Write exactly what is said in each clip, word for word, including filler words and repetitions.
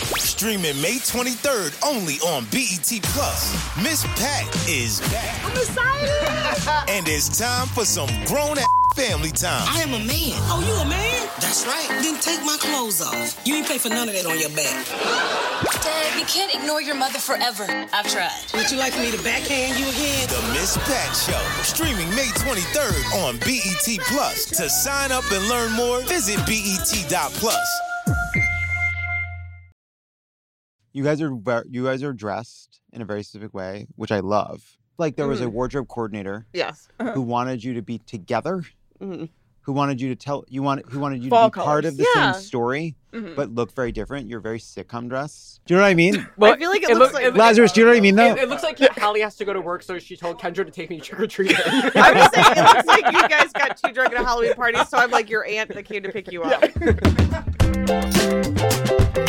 Streaming May twenty-third only on B E T Plus. Miss Pat is back. I'm excited. And it's time for some grown-ass family time. I am a man. Oh, you a man? That's right. Then take my clothes off. You ain't pay for none of that on your back. Dad, you can't ignore your mother forever. I've tried. Would you like for me to backhand you again? The Miss Pat Show. Streaming May twenty-third on B E T Plus. To sign up and learn more, visit B E T dot plus. You guys are you guys are dressed in a very specific way, which I love. Like there was mm. a wardrobe coordinator, yes, who wanted you to be together, mm-hmm. who wanted you to tell you want who wanted you Fall to be colors. part of the yeah. same story, mm-hmm. but look very different. You're very sitcom dressed. Do you know what I mean? Well, I feel like it, it looks look, like it, Lazarus. Do you know what I mean? Though it, it looks like Hallie has to go to work, so she told Kendra to take me trick or treating. I was saying it looks like you guys got too drunk at a Halloween party, so I'm like your aunt that came to pick you up. Yeah.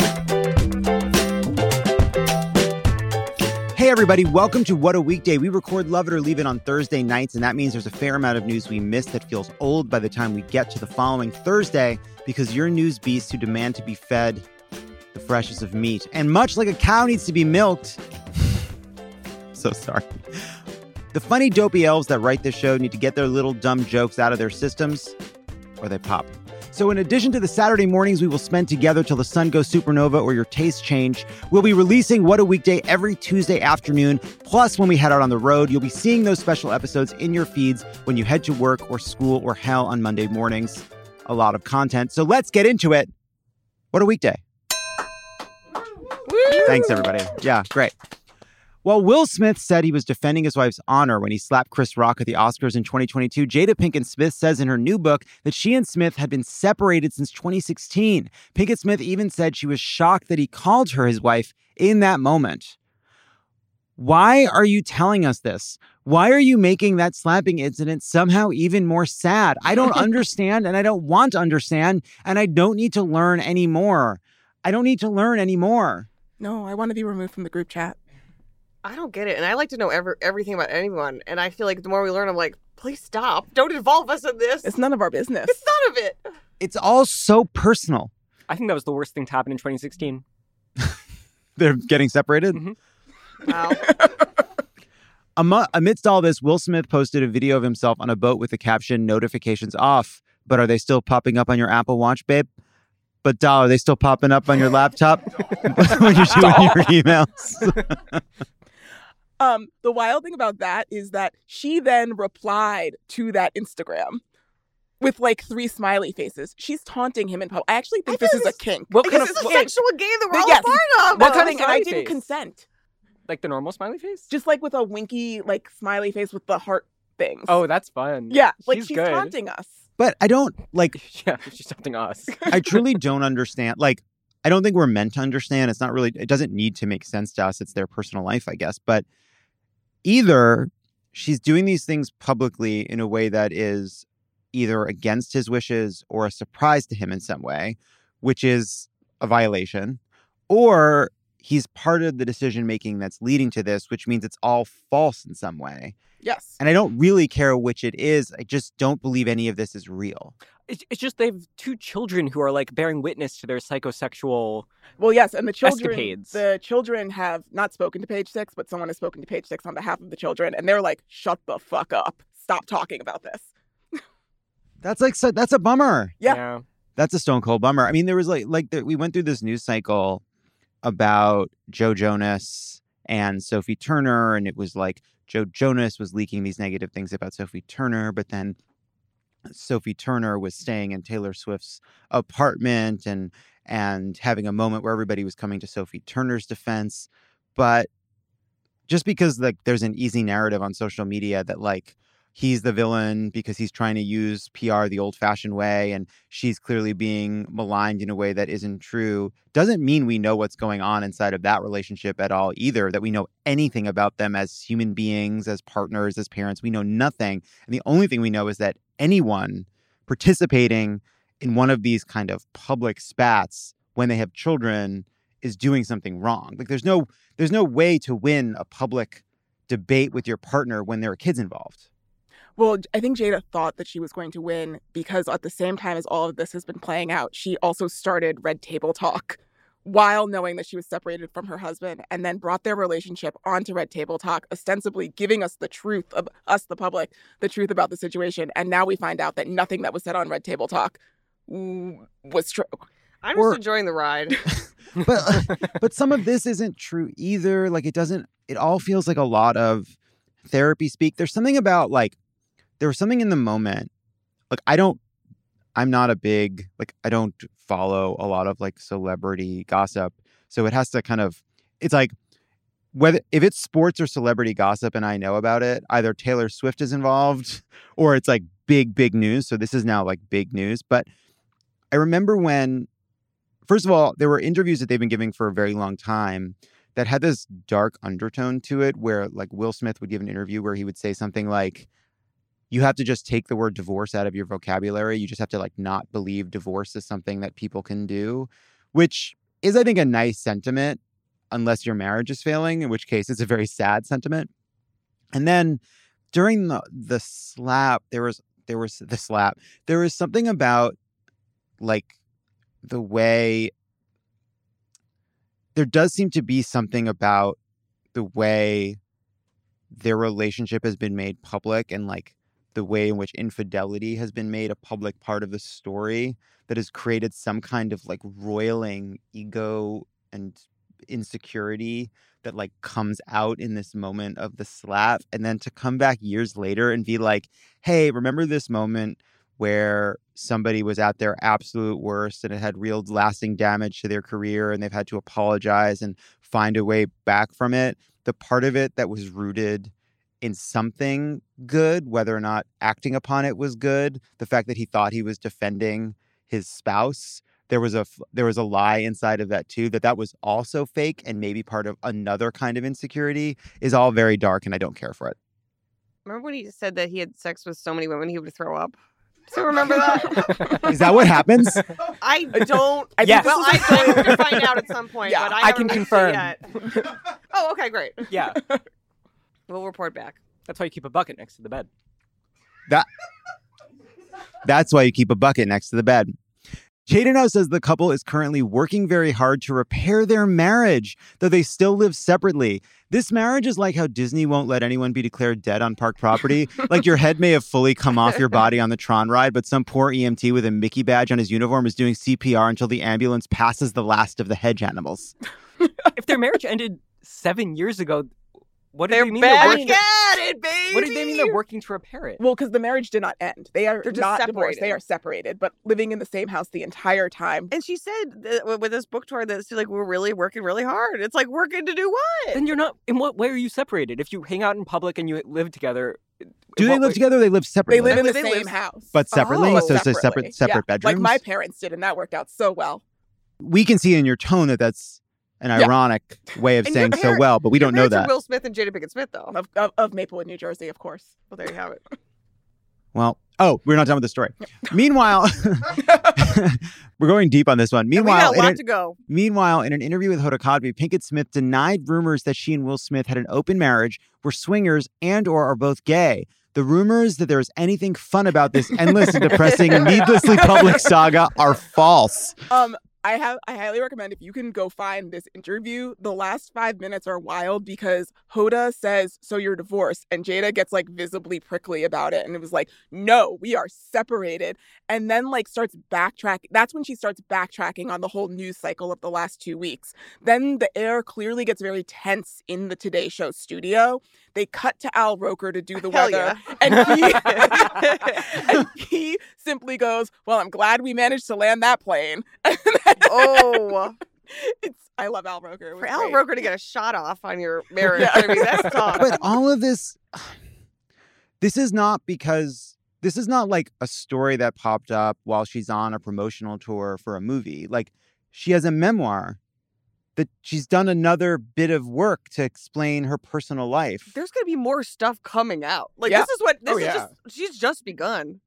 Hey everybody, welcome to What a Weekday. We record Love It or Leave It on Thursday nights, and that means there's a fair amount of news we miss that feels old by the time we get to the following Thursday, because you're news beasts who demand to be fed the freshest of meat. And much like a cow needs to be milked, so sorry, the funny dopey elves that write this show need to get their little dumb jokes out of their systems, or they pop. So in addition to the Saturday mornings we will spend together till the sun goes supernova or your tastes change, we'll be releasing What a Weekday every Tuesday afternoon. Plus, when we head out on the road, you'll be seeing those special episodes in your feeds when you head to work or school or hell on Monday mornings. A lot of content. So let's get into it. What a Weekday. Woo! Thanks, everybody. Yeah, great. Well, Will Smith said he was defending his wife's honor when he slapped Chris Rock at the Oscars in twenty twenty-two. Jada Pinkett Smith says in her new book that she and Smith had been separated since twenty sixteen. Pinkett Smith even said she was shocked that he called her his wife in that moment. Why are you telling us this? Why are you making that slapping incident somehow even more sad? I don't understand, and I don't want to understand, and I don't need to learn anymore. I don't need to learn anymore. No, I want to be removed from the group chat. I don't get it. And I like to know every, everything about anyone. And I feel like the more we learn, I'm like, please stop. Don't involve us in this. It's none of our business. It's none of it. It's all so personal. I think that was the worst thing to happen in twenty sixteen. They're getting separated? Mm-hmm. Wow. Am- amidst all this, Will Smith posted a video of himself on a boat with the caption, "Notifications off, but are they still popping up on your Apple Watch, babe? But doll, are they still popping up on your laptop when you're doing your emails?" Um, the wild thing about that is that she then replied to that Instagram with like three smiley faces. She's taunting him in public. I actually think I this feel is like a kink. What kind this of is a what, sexual game that we're all yes, a part of. what kind of and I smiley didn't face? consent. Like the normal smiley face? Just like with a winky like smiley face with the heart things. Oh, that's fun. yeah, like she's, she's good. taunting us. But I don't, like, Yeah, she's something us. I truly don't understand. Like, I don't think we're meant to understand. It's not really, it doesn't need to make sense to us. It's their personal life, I guess. But either she's doing these things publicly in a way that is either against his wishes or a surprise to him in some way, which is a violation, or he's part of the decision making that's leading to this, which means it's all false in some way. Yes. And I don't really care which it is. I just don't believe any of this is real. It's, it's just they have two children who are like bearing witness to their psychosexual. Well, yes, and the children, escapades. the children have not spoken to Page Six, but someone has spoken to Page Six on behalf of the children, and they're like, "Shut the fuck up! Stop talking about this." That's like so, that's a bummer. Yeah. yeah. That's a stone cold bummer. I mean, there was like like the, we went through this news cycle about Joe Jonas and Sophie Turner, and it was like Joe Jonas was leaking these negative things about Sophie Turner, but then Sophie Turner was staying in Taylor Swift's apartment and and having a moment where everybody was coming to Sophie Turner's defense. But just because like there's an easy narrative on social media that like he's the villain because he's trying to use P R the old-fashioned way and she's clearly being maligned in a way that isn't true, doesn't mean we know what's going on inside of that relationship at all either, that we know anything about them as human beings, as partners, as parents. We know nothing. And the only thing we know is that anyone participating in one of these kind of public spats when they have children is doing something wrong. Like there's no there's no way to win a public debate with your partner when there are kids involved. Well, I think Jada thought that she was going to win because at the same time as all of this has been playing out, she also started Red Table Talk while knowing that she was separated from her husband, and then brought their relationship onto Red Table Talk, ostensibly giving us the truth of us, the public, the truth about the situation. And now we find out that nothing that was said on Red Table Talk was true. I'm Or- just enjoying the ride. but but some of this isn't true either. Like it doesn't. It all feels like a lot of therapy speak. There's something about like there was something in the moment. Like I don't. I'm not a big like I don't follow a lot of like celebrity gossip. So it has to kind of. It's like whether if it's sports or celebrity gossip and I know about it, either Taylor Swift is involved or it's like big big news. So this is now like big news. But I remember when. First of all, there were interviews that they've been giving for a very long time that had this dark undertone to it where like Will Smith would give an interview where he would say something like, you have to just take the word divorce out of your vocabulary. You just have to like not believe divorce is something that people can do, which is, I think, a nice sentiment unless your marriage is failing, in which case it's a very sad sentiment. And then during the, the slap, there was, there was the slap, there was something about like, the way there does seem to be something about the way their relationship has been made public and like the way in which infidelity has been made a public part of the story that has created some kind of like roiling ego and insecurity that like comes out in this moment of the slap. And then to come back years later and be like, hey, remember this moment where somebody was at their absolute worst and it had real lasting damage to their career and they've had to apologize and find a way back from it. The part of it that was rooted in something good, whether or not acting upon it was good, the fact that he thought he was defending his spouse, there was a there was a lie inside of that too, that that was also fake and maybe part of another kind of insecurity, is all very dark and I don't care for it. Remember when he said that he had sex with so many women he would throw up? So remember that? Is that what happens? I don't. I Yes. Well, I going to find out at some point. Yeah, but I, I can haven't confirm. Yet. Oh, okay, great. Yeah. We'll report back. That's why you keep a bucket next to the bed. That That's why you keep a bucket next to the bed. Jada says the couple is currently working very hard to repair their marriage, though they still live separately. This marriage is like how Disney won't let anyone be declared dead on park property. Like your head may have fully come off your body on the Tron ride, but some poor E M T with a Mickey badge on his uniform is doing C P R until the ambulance passes the last of the hedge animals. If their marriage ended seven years ago, what did They're they mean they're back working? at it, baby. What did they mean they're working to repair it? Well, because the marriage did not end. They are They're just not divorced. They separated. are separated, but living in the same house the entire time. And she said that with this book tour that she's like, we're really working really hard. It's like, working to do what? Then you're not. In what way are you separated? If you hang out in public and you live together, Do in they what live way- together or they live separately? They live in the They same live- house. But separately? Oh. so it's a Separately. separate separate Yeah. bedrooms? Like my parents did, and that worked out so well. We can see in your tone that that's an Yeah. ironic way of And saying your so parent- well, but we Your don't know parents are that. Will Smith and Jada Pinkett Smith, though. Of, of, of Maplewood, New Jersey, of course. Well, there you have it. Well, oh, we're not done with the story. Meanwhile, we're going deep on this one. And we Meanwhile, got a in lot an, to go. meanwhile, in an interview with Hoda Kotb, Pinkett Smith denied rumors that she and Will Smith had an open marriage, were swingers, and or are both gay. The rumors that there is anything fun about this endless and depressing and needlessly public saga are false. Um, I have I highly recommend if you can go find this interview. The last five minutes are wild because Hoda says, "So you're divorced," and Jada gets like visibly prickly about it, and it was like, "No, we are separated." And then like starts backtracking. That's when she starts backtracking on the whole news cycle of the last two weeks. Then the air clearly gets very tense in the Today Show studio. They cut to Al Roker to do the Hell weather, yeah. and he and he simply goes, "Well, I'm glad we managed to land that plane." Oh, It's I love Al Roker. It was for Al great. Roker to get a shot off on your marriage, I mean, that's tough. But all of this, this is not because this is not like a story that popped up while she's on a promotional tour for a movie. Like she has a memoir that she's done another bit of work to explain her personal life. There's gonna be more stuff coming out. Like Yeah. this is what this Oh, is yeah. just. She's just begun.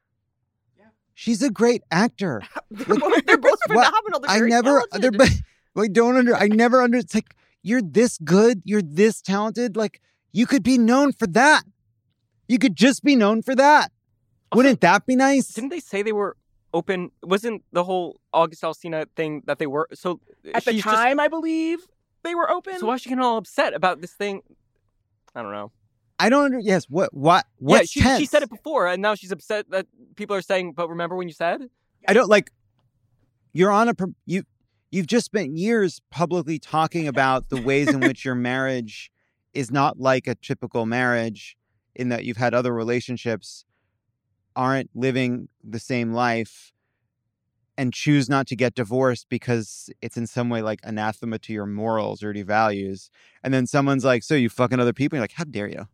She's a great actor. They're both, they're both What? phenomenal. They're I very never, talented. they're, I don't under, I never under, it's like, you're this good, you're this talented, like, you could be known for that. You could just be known for that. Also, Wouldn't that be nice? Didn't they say they were open? Wasn't the whole August Alsina thing that they were so At the she's time, just, I believe they were open. so why is she getting all upset about this thing? I don't know. I don't under. Yes. What? What? What's yeah, she, tense? she said it before, and now she's upset that people are saying, "But remember when you said?" I don't like. You're on a you. You've just spent years publicly talking about the ways in which your marriage is not like a typical marriage, in that you've had other relationships, aren't living the same life, and choose not to get divorced because it's in some way like anathema to your morals or to your values. And then someone's like, so you fucking other people? And you're like, how dare you?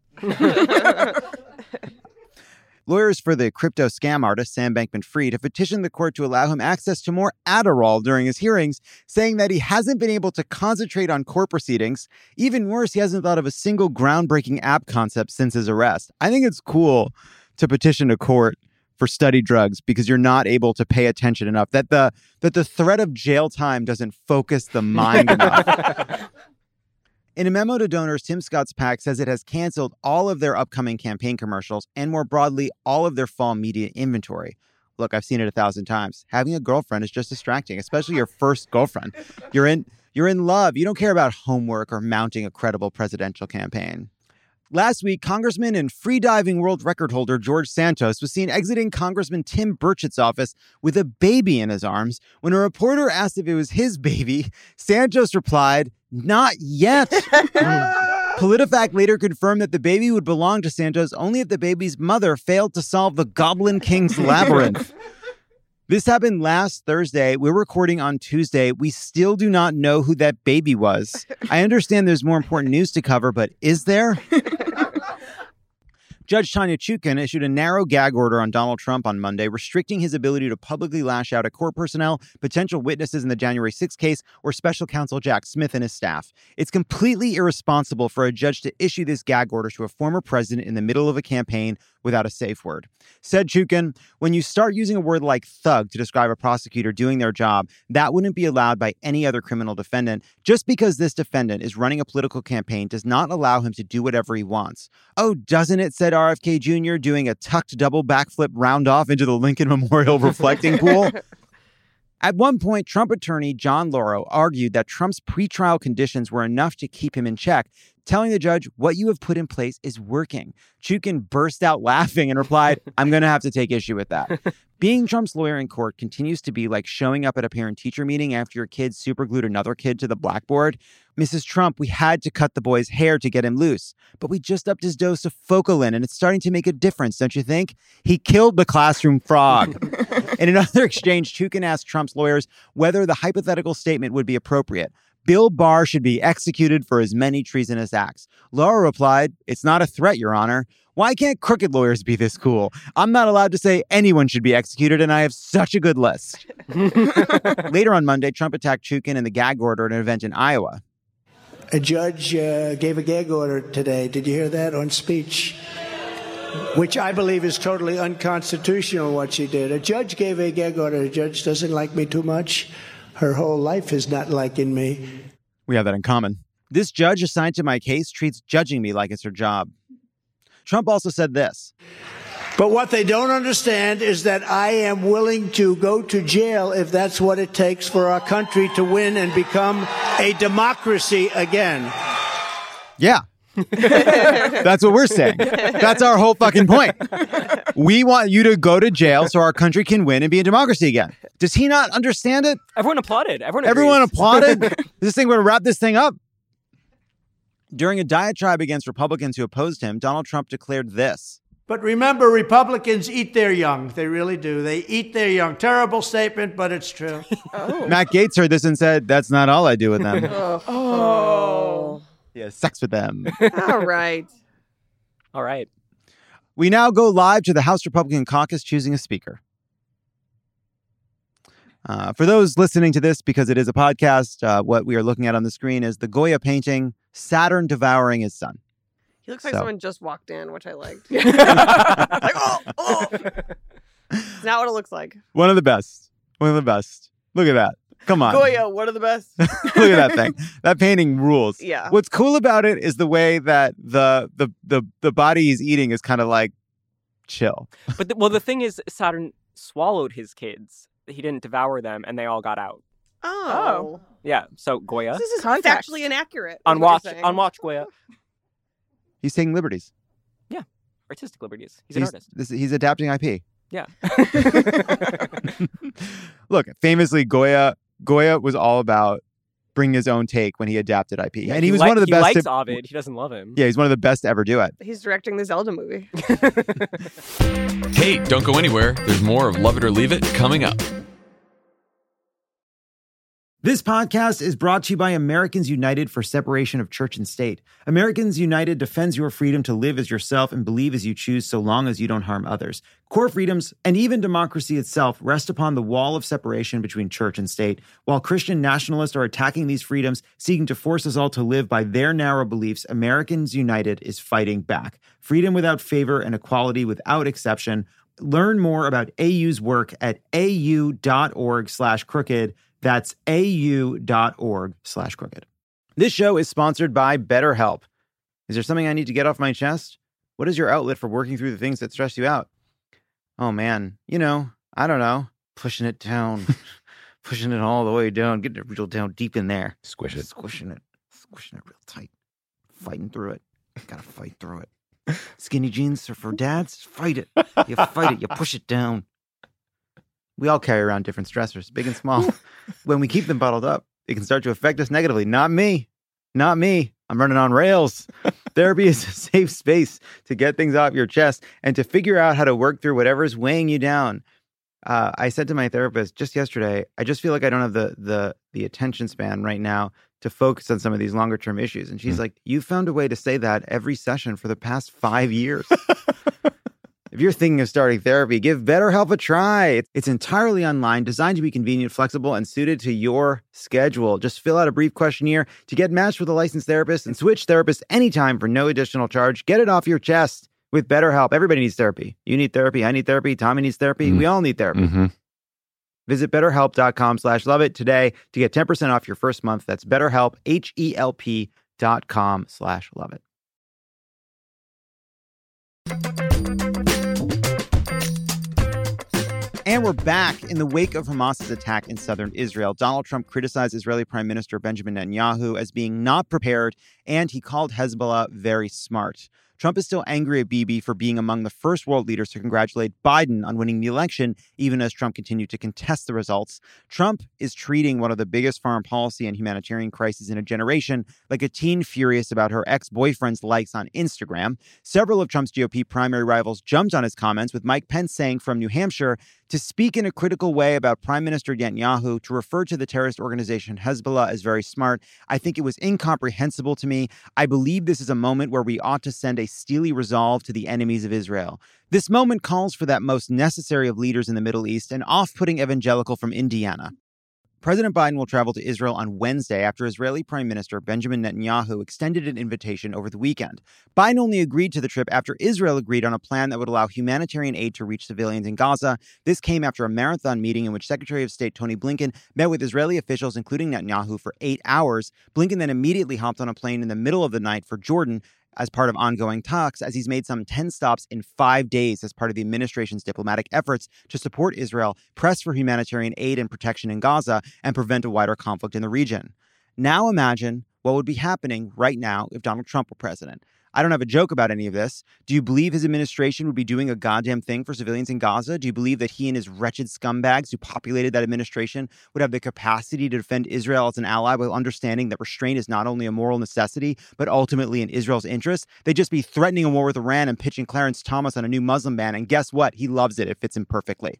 Lawyers for the crypto scam artist Sam Bankman-Fried have petitioned the court to allow him access to more Adderall during his hearings, saying that he hasn't been able to concentrate on court proceedings. Even worse, he hasn't thought of a single groundbreaking app concept since his arrest. I think it's cool to petition a court for study drugs because you're not able to pay attention enough, that the that the threat of jail time doesn't focus the mind enough. In a memo to donors, Tim Scott's PAC says it has canceled all of their upcoming campaign commercials and, more broadly, all of their fall media inventory. Look, I've seen it a thousand times. Having a girlfriend is just distracting, especially your first girlfriend. You're in you're in love. You don't care about homework or mounting a credible presidential campaign. Last week, Congressman and freediving world record holder George Santos was seen exiting Congressman Tim Burchett's office with a baby in his arms. When a reporter asked if it was his baby, Santos replied, "Not yet." PolitiFact later confirmed that the baby would belong to Santos only if the baby's mother failed to solve the Goblin King's labyrinth. This happened last Thursday. We're recording on Tuesday. We still do not know who that baby was. I understand there's more important news to cover, but is there? Judge Tanya Chutkan issued a narrow gag order on Donald Trump on Monday, restricting his ability to publicly lash out at court personnel, potential witnesses in the January sixth case, or special counsel Jack Smith and his staff. It's completely irresponsible for a judge to issue this gag order to a former president in the middle of a campaign without a safe word. Said Chutkan, when you start using a word like thug to describe a prosecutor doing their job, that wouldn't be allowed by any other criminal defendant. Just because this defendant is running a political campaign does not allow him to do whatever he wants. Oh, doesn't it, said R F K Junior, doing a tucked double backflip round off into the Lincoln Memorial reflecting pool. At one point, Trump attorney John Lauro argued that Trump's pretrial conditions were enough to keep him in check, telling the judge, what you have put in place is working. Chutkan burst out laughing and replied, I'm going to have to take issue with that. Being Trump's lawyer in court continues to be like showing up at a parent-teacher meeting after your kid superglued another kid to the blackboard. Missus Trump, we had to cut the boy's hair to get him loose, but we just upped his dose of Focalin, and it's starting to make a difference, don't you think? He killed the classroom frog. In another exchange, Chutkan asked Trump's lawyers whether the hypothetical statement would be appropriate. Bill Barr should be executed for his many treasonous acts. Laura replied, it's not a threat, Your Honor. Why can't crooked lawyers be this cool? I'm not allowed to say anyone should be executed, and I have such a good list. Later on Monday, Trump attacked Chutkan in the gag order at an event in Iowa. A judge uh, gave a gag order today. Did you hear that on speech? Which I believe is totally unconstitutional, what she did. A judge gave a gag order. A judge doesn't like me too much. Her whole life is not liking me. We have that in common. This judge assigned to my case treats judging me like it's her job. Trump also said this. But what they don't understand is that I am willing to go to jail if that's what it takes for our country to win and become a democracy again. Yeah. That's what we're saying. That's our whole fucking point. We want you to go to jail so our country can win and be a democracy again. Does he not understand it? Everyone applauded. Everyone agrees. Everyone applauded. Is this thing going to wrap this thing up? During a diatribe against Republicans who opposed him, Donald Trump declared this. But remember, Republicans eat their young. They really do. They eat their young. Terrible statement, but it's true. Oh. Matt Gaetz heard this and said, that's not all I do with them. Oh. Oh. He has sex with them. All right. All right. We now go live to the House Republican caucus choosing a speaker. Uh, for those listening to this, because it is a podcast, uh, what we are looking at on the screen is the Goya painting, Saturn Devouring His Son. He looks like So. someone just walked in, which I liked. Like, oh, oh. It's not what it looks like. One of the best. One of the best. Look at that. Come on. Goya, one of the best. Look at that thing. That painting rules. Yeah. What's cool about it is the way that the the the, the body he's eating is kind of like chill. But the, well, the thing is, Saturn swallowed his kids. He didn't devour them, and they all got out. Oh. Yeah, so Goya. This is Context. factually inaccurate. is On what you're watch, saying. on watch, Goya. He's taking liberties. Artistic liberties. He's an He's, artist. this, he's adapting I P. Yeah. Look, famously, Goya Goya was all about bringing his own take when he adapted I P, Yeah, and he, was li- one of the he best. likes to- Ovid. He doesn't love him. yeah, he's one of the best to ever do it. He's directing the Zelda movie. Hey, don't go anywhere. There's more of Love It or Leave It coming up. This podcast is brought to you by Americans United for Separation of Church and State. Americans United defends your freedom to live as yourself and believe as you choose so long as you don't harm others. Core freedoms and even democracy itself rest upon the wall of separation between church and state. While Christian nationalists are attacking these freedoms, seeking to force us all to live by their narrow beliefs, Americans United is fighting back. Freedom without favor and equality without exception. Learn more about A U's work at au.org slash crooked. That's au.org slash crooked. This show is sponsored by BetterHelp. Is there something I need to get off my chest? What is your outlet for working through the things that stress you out? Oh, man. You know, I don't know. Pushing it down. Pushing it all the way down. Getting it real down deep in there. Squish it. Squishing it. Squishing it real tight. Fighting through it. Gotta fight through it. Skinny jeans are for dads? Fight it. You fight it. You push it down. We all carry around different stressors, big and small. When we keep them bottled up, it can start to affect us negatively. Not me. Not me. I'm running on rails. Therapy is a safe space to get things off your chest and to figure out how to work through whatever's weighing you down. Uh, I said to my therapist just yesterday, I just feel like I don't have the the the attention span right now to focus on some of these longer term issues. And she's Mm. like, you found a way to say that every session for the past five years. If you're thinking of starting therapy, give BetterHelp a try. It's entirely online, designed to be convenient, flexible, and suited to your schedule. Just fill out a brief questionnaire to get matched with a licensed therapist and switch therapists anytime for no additional charge. Get it off your chest with BetterHelp. Everybody needs therapy. You need therapy. I need therapy. Tommy needs therapy. Mm. We all need therapy. Mm-hmm. Visit betterhelp.com slash love it today to get ten percent off your first month. That's BetterHelp, H-E-L-P dot com slash love it. And we're back. In the wake of Hamas's attack in southern Israel, Donald Trump criticized Israeli Prime Minister Benjamin Netanyahu as being not prepared, and he called Hezbollah very smart. Trump is still angry at Bibi for being among the first world leaders to congratulate Biden on winning the election, even as Trump continued to contest the results. Trump is treating one of the biggest foreign policy and humanitarian crises in a generation like a teen furious about her ex-boyfriend's likes on Instagram. Several of Trump's G O P primary rivals jumped on his comments, with Mike Pence saying from New Hampshire, to speak in a critical way about Prime Minister Netanyahu, to refer to the terrorist organization Hezbollah as very smart, I think it was incomprehensible to me. I believe this is a moment where we ought to send a steely resolve to the enemies of Israel. This moment calls for that most necessary of leaders in the Middle East, an off-putting evangelical from Indiana. President Biden will travel to Israel on Wednesday after Israeli Prime Minister Benjamin Netanyahu extended an invitation over the weekend. Biden only agreed to the trip after Israel agreed on a plan that would allow humanitarian aid to reach civilians in Gaza. This came after a marathon meeting in which Secretary of State Tony Blinken met with Israeli officials, including Netanyahu, for eight hours. Blinken then immediately hopped on a plane in the middle of the night for Jordan as part of ongoing talks, as he's made some ten stops in five days as part of the administration's diplomatic efforts to support Israel, press for humanitarian aid and protection in Gaza, and prevent a wider conflict in the region. Now imagine what would be happening right now if Donald Trump were president. I don't have a joke about any of this. Do you believe his administration would be doing a goddamn thing for civilians in Gaza? Do you believe that he and his wretched scumbags who populated that administration would have the capacity to defend Israel as an ally while understanding that restraint is not only a moral necessity, but ultimately in Israel's interest? They'd just be threatening a war with Iran and pitching Clarence Thomas on a new Muslim ban. And guess what? He loves it. It fits him perfectly.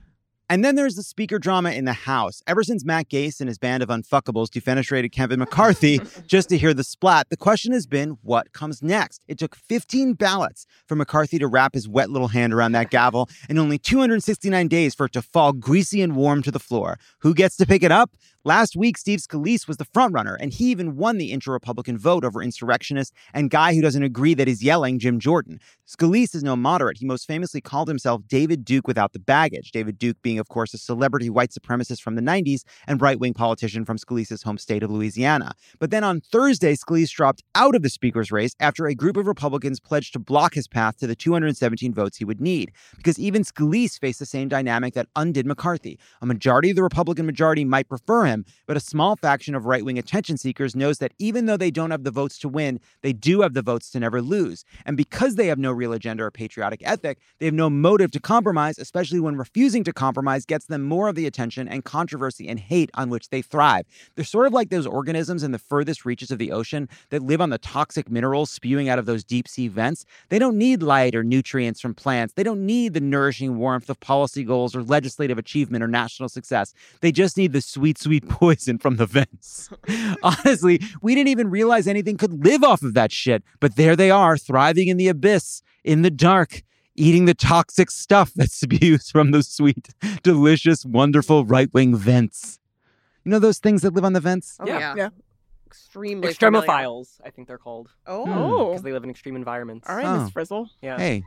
And then there's the speaker drama in the House. Ever since Matt Gaetz and his band of unfuckables defenestrated Kevin McCarthy just to hear the splat, the question has been, what comes next? It took fifteen ballots for McCarthy to wrap his wet little hand around that gavel and only two hundred sixty-nine days for it to fall greasy and warm to the floor. Who gets to pick it up? Last week, Steve Scalise was the frontrunner, and he even won the intra-Republican vote over insurrectionist and guy who doesn't agree that he's yelling, Jim Jordan. Scalise is no moderate. He most famously called himself David Duke without the baggage. David Duke being, of course, a celebrity white supremacist from the nineties and right-wing politician from Scalise's home state of Louisiana. But then on Thursday, Scalise dropped out of the speaker's race after a group of Republicans pledged to block his path to the two hundred seventeen votes he would need. Because even Scalise faced the same dynamic that undid McCarthy. A majority of the Republican majority might prefer him, but a small faction of right-wing attention seekers knows that even though they don't have the votes to win, they do have the votes to never lose. And because they have no real agenda or patriotic ethic, they have no motive to compromise, especially when refusing to compromise gets them more of the attention and controversy and hate on which they thrive. They're sort of like those organisms in the furthest reaches of the ocean that live on the toxic minerals spewing out of those deep-sea vents. They don't need light or nutrients from plants. They don't need the nourishing warmth of policy goals or legislative achievement or national success. They just need the sweet, sweet poison from the vents. Honestly, we didn't even realize anything could live off of that shit, but there they are, thriving in the abyss, in the dark, eating the toxic stuff that spews from those sweet, delicious, wonderful right-wing vents. You know those things that live on the vents? Oh, Yeah. yeah. Yeah. Extremely familiar. Extremophiles, I think they're called. Oh. Oh. Because they live in extreme environments. All right, Oh. Miss Frizzle. Yeah. Hey.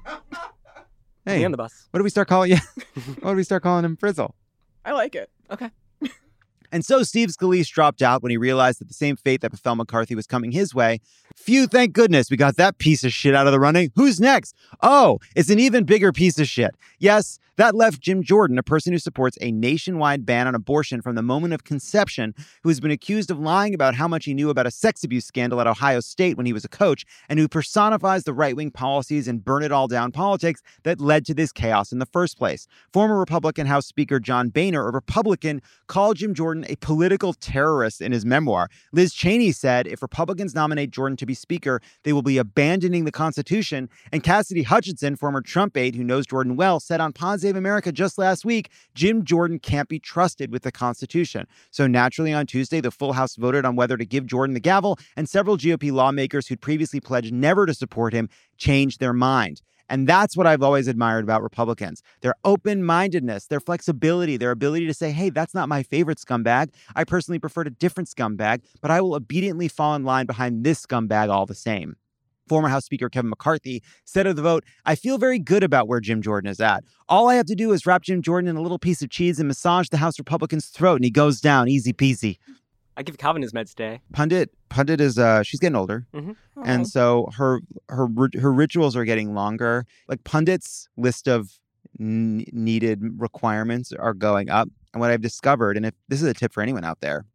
Me Hey. on the bus. What do we start calling you? What do we start calling him? Frizzle. I like it. Okay. And so Steve Scalise dropped out when he realized that the same fate that befell McCarthy was coming his way. Phew, thank goodness we got that piece of shit out of the running. Who's next? Oh, it's an even bigger piece of shit. Yes, that left Jim Jordan, a person who supports a nationwide ban on abortion from the moment of conception, who has been accused of lying about how much he knew about a sex abuse scandal at Ohio State when he was a coach, and who personifies the right-wing policies and burn-it-all-down politics that led to this chaos in the first place. Former Republican House Speaker John Boehner, a Republican, called Jim Jordan a political terrorist in his memoir. Liz Cheney said if Republicans nominate Jordan to be Speaker, they will be abandoning the Constitution. And Cassidy Hutchinson, former Trump aide who knows Jordan well, said on Pod Save America just last week, Jim Jordan can't be trusted with the Constitution. So naturally on Tuesday, the full House voted on whether to give Jordan the gavel, and several G O P lawmakers who'd previously pledged never to support him changed their mind. And that's what I've always admired about Republicans. Their open-mindedness, their flexibility, their ability to say, hey, that's not my favorite scumbag. I personally preferred a different scumbag, but I will obediently fall in line behind this scumbag all the same. Former House Speaker Kevin McCarthy said of the vote, I feel very good about where Jim Jordan is at. All I have to do is wrap Jim Jordan in a little piece of cheese and massage the House Republican's throat, and he goes down easy peasy. I give Calvin his meds today. Pundit, Pundit is, uh, she's getting older. Mhm. And so her her rit- her rituals are getting longer. Like Pundit's list of n- needed requirements are going up. And what I've discovered, and if this is a tip for anyone out there,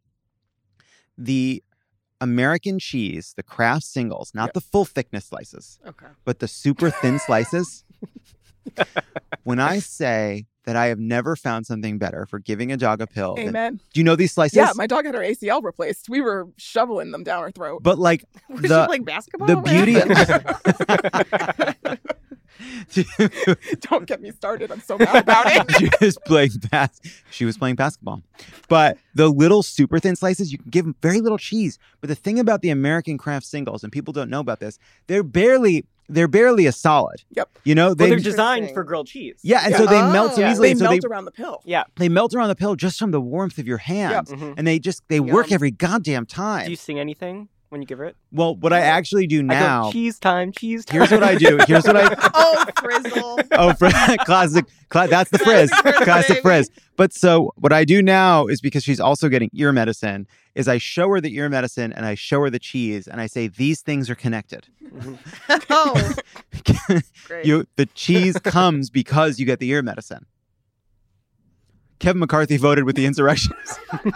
the American cheese, the Kraft singles, not Yep. the full thickness slices, Okay. but the super thin slices. When I say that I have never found something better for giving a dog a pill. than- Amen. do you know these slices? Yeah, my dog had her A C L replaced. We were shoveling them down her throat. But like Was the she playing basketball? the What beauty. happened? Don't get me started. I'm so mad about it. She was playing bas- She was playing basketball. But the little super thin slices, you can give them very little cheese. But the thing about the American Kraft singles, and people don't know about this, they're barely they're barely a solid. Yep. You know, Well, they they're designed Interesting. for grilled cheese. yeah, and Yeah. so they Oh. melt so Yeah. easily. They and so melt they around the pill. Yeah. they melt around the pill just from the warmth of your hands, Mhm. and they just they work Yum. every goddamn time. Do you sing anything when you give her it? Well, what I actually do I now. go, cheese time, cheese time. Here's what I do. Here's what I. Oh, Frizzle. Oh, fr- classic. Cla- that's the frizz. Classic frizz, Classic baby. frizz. But so what I do now is because she's also getting ear medicine, is I show her the ear medicine and I show her the cheese and I say these things are connected. Oh, great. you the cheese comes because you get the ear medicine. Kevin McCarthy voted with the insurrectionists.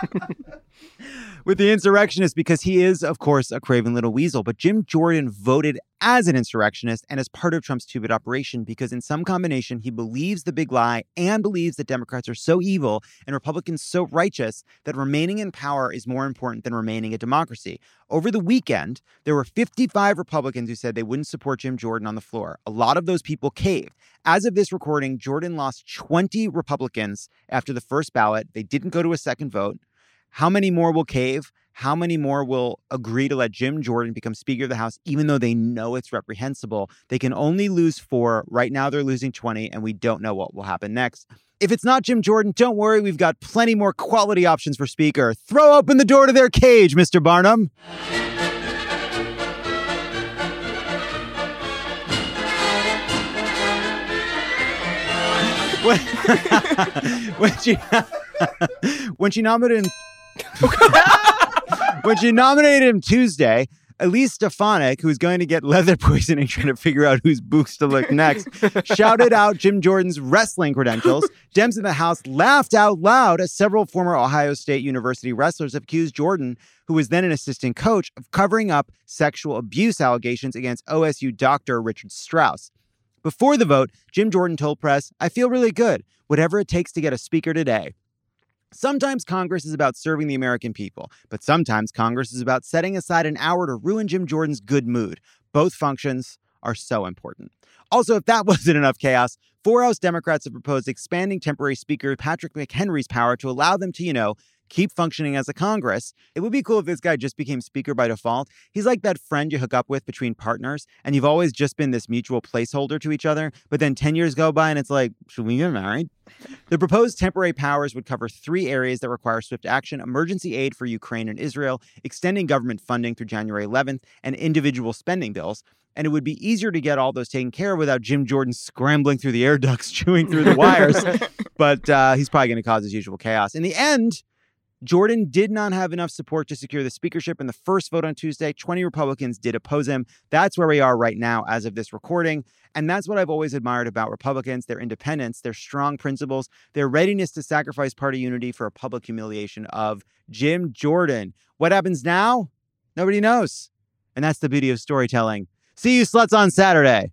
with the insurrectionists because he is, of course, a craven little weasel. But Jim Jordan voted as an insurrectionist and as part of Trump's two-bit operation because in some combination, he believes the big lie and believes that Democrats are so evil and Republicans so righteous that remaining in power is more important than remaining a democracy. Over the weekend, there were fifty-five Republicans who said they wouldn't support Jim Jordan on the floor. A lot of those people caved. As of this recording, Jordan lost twenty Republicans after the first ballot. They didn't go to a second vote. How many more will cave? How many more will agree to let Jim Jordan become Speaker of the House, even though they know it's reprehensible? They can only lose four. Right now, they're losing twenty, and we don't know what will happen next. If it's not Jim Jordan, don't worry. We've got plenty more quality options for Speaker. Throw open the door to their cage, Mister Barnum. When, when she when she nominated him when she nominated him Tuesday, Elise Stefanik, who's going to get leather poisoning trying to figure out whose books to lick next, shouted out Jim Jordan's wrestling credentials. Dems in the House laughed out loud as several former Ohio State University wrestlers have accused Jordan, who was then an assistant coach, of covering up sexual abuse allegations against O S U doctor Richard Strauss. Before the vote, Jim Jordan told press, "I feel really good, whatever it takes to get a speaker today." Sometimes Congress is about serving the American people, but sometimes Congress is about setting aside an hour to ruin Jim Jordan's good mood. Both functions are so important. Also, if that wasn't enough chaos, four House Democrats have proposed expanding temporary Speaker Patrick McHenry's power to allow them to, you know, keep functioning as a Congress. It would be cool if this guy just became Speaker by default. He's like that friend you hook up with between partners, and you've always just been this mutual placeholder to each other, but then ten years go by and it's like, should we get married? The proposed temporary powers would cover three areas that require swift action: emergency aid for Ukraine and Israel, extending government funding through January eleventh, and individual spending bills. And it would be easier to get all those taken care of without Jim Jordan scrambling through the air ducts, chewing through the wires. But uh, he's probably going to cause his usual chaos. In the end, Jordan did not have enough support to secure the speakership in the first vote on Tuesday. twenty Republicans did oppose him. That's where we are right now as of this recording. And that's what I've always admired about Republicans: their independence, their strong principles, their readiness to sacrifice party unity for a public humiliation of Jim Jordan. What happens now? Nobody knows. And that's the beauty of storytelling. See you sluts on Saturday.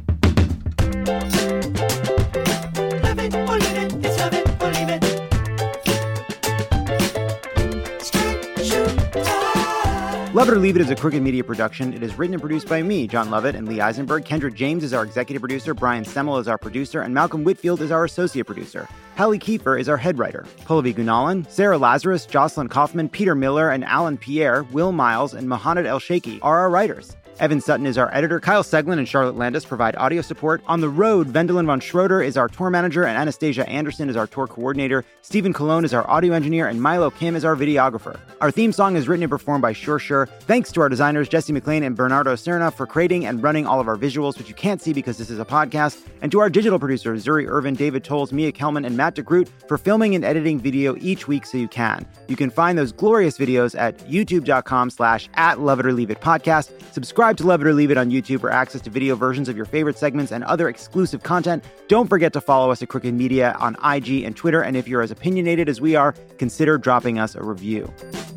Love It or Leave It is a Crooked Media production. It is written and produced by me, John Lovett, and Lee Eisenberg. Kendra James is our executive producer. Brian Semmel is our producer. And Malcolm Whitfield is our associate producer. Hallie Kiefer is our head writer. Pallavi Gunalan, Sarah Lazarus, Jocelyn Kaufman, Peter Miller, and Alan Pierre, Will Miles, and Mohamed El Sheikhi are our writers. Evan Sutton is our editor. Kyle Seglin and Charlotte Landis provide audio support. On the road, Vendelin von Schroeder is our tour manager, and Anastasia Anderson is our tour coordinator. Stephen Colon is our audio engineer, and Milo Kim is our videographer. Our theme song is written and performed by Sure Sure. Thanks to our designers, Jesse McLean and Bernardo Serna, for creating and running all of our visuals, which you can't see because this is a podcast. And to our digital producers, Zuri Irvin, David Tolles, Mia Kelman, and Matt DeGroot, for filming and editing video each week so you can. You can find those glorious videos at youtube.com slash at Love It or Leave It podcast. Subscribe to Love It or Leave It on YouTube for access to video versions of your favorite segments and other exclusive content. Don't forget to follow us at Crooked Media on I G and Twitter. And if you're as opinionated as we are, consider dropping us a review.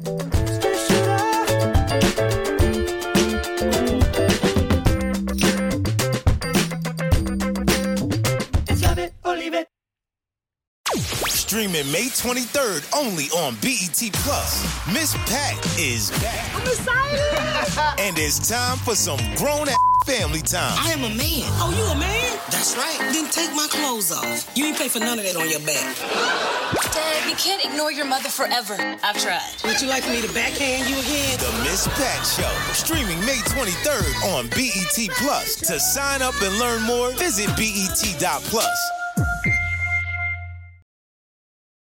It's Love It or Leave It. Streaming May twenty-third only on B E T Plus. Miss Pat is back. I'm excited. And it's time for some grown-ass family time. I am a man. Oh, you a man? That's right. Then take my clothes off. You ain't pay for none of that on your back. Dad, you can't ignore your mother forever. I've tried. Would you like me to backhand you again? The Miss Pat Show. Streaming May twenty-third on B E T Plus. To sign up and learn more, visit B E T dot plus.